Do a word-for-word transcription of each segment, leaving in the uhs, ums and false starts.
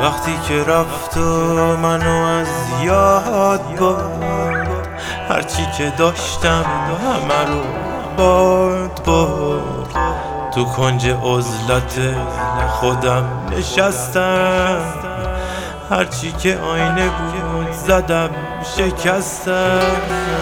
وقتی که رفت و منو از یاد برد، هرچی که داشتم همه رو برد برد. تو کنج عزلت خودم نشستم، هرچی که آینه بود زدم شکستم.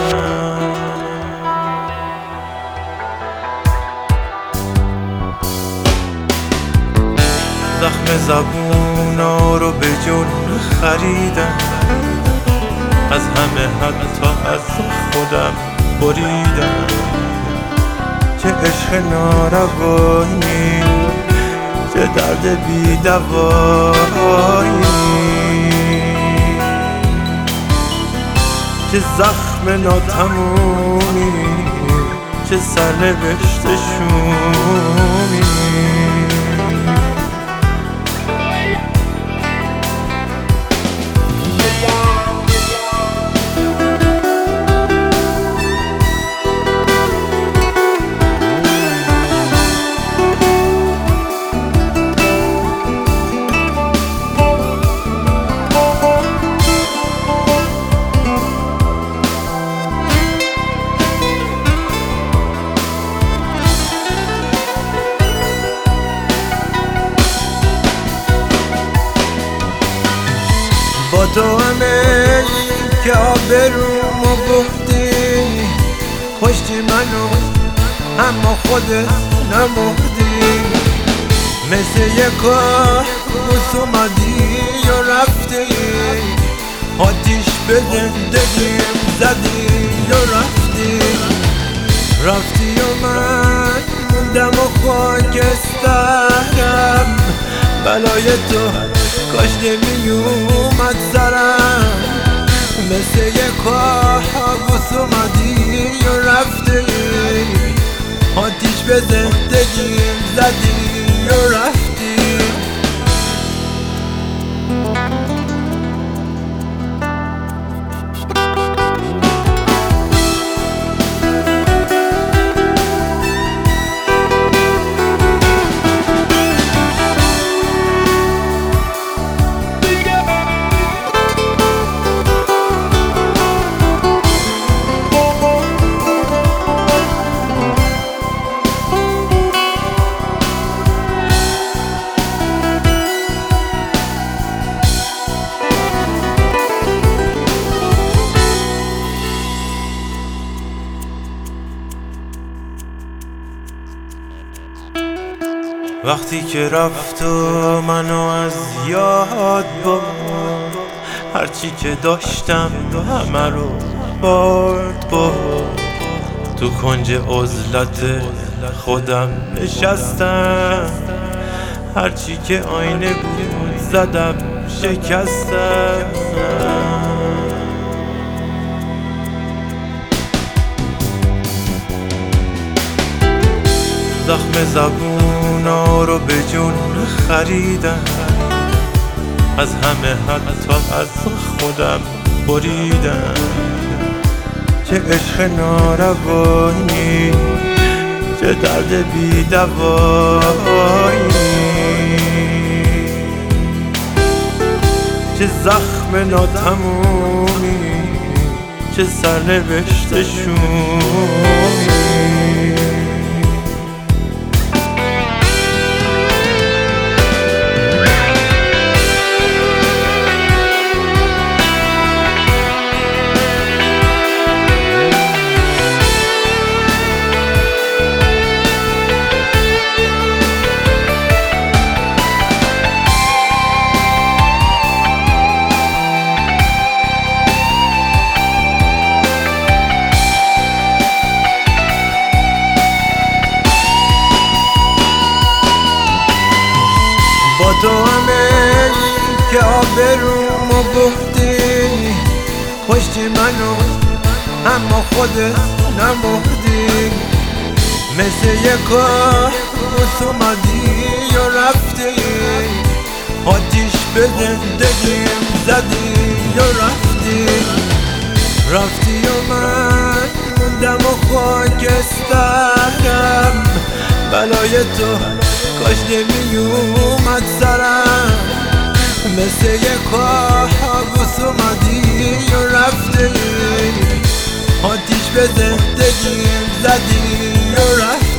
زخم زبونا رو به جون خریدم، از همه حتی از خودم بریدم. چه عشق ناروایی، چه درد بی دوایی، چه زخم ناتمومی، چه سرنوشت شومی. با تو همه که آبرومو بردی، کشتی منو اما خودت نمردی. مثل یک کابوس اومدی و رفتی، آتیش به زندگیم زدی و رفتی. رفتی و من موندم و خاکسترم، بلای تو کاش نمی اومد سرم. مثل یک کابوس اومدی و رفتی، آتیش به زندگیم زدی و رفتی. وقتی که رفت و منو از یاد برد، هرچی که داشتم همه رو برد برد. تو کنج عزلت خودم نشستم، هرچی که آینه بود زدم شکستم. زخم زبونا رو به جون خریدم، از همه حتی از خودم بریدم. چه عشق ناروایی، چه درد بی دوایی، چه زخم ناتمومی، چه سرنوشت شومی. با تو همه که آبرومو بردی، کشتی منو اما خودت نمردی. مثل یک کابوس اومدی و رفتی، آتیش به زندگیم زدی و رفتی. رفتی و من موندم و خاکسترم، بلای تو کاش نمی اومد سرم. مثل یه کابوس اومدی و رفتی، آتیش به زندگیم زدی و رفتی.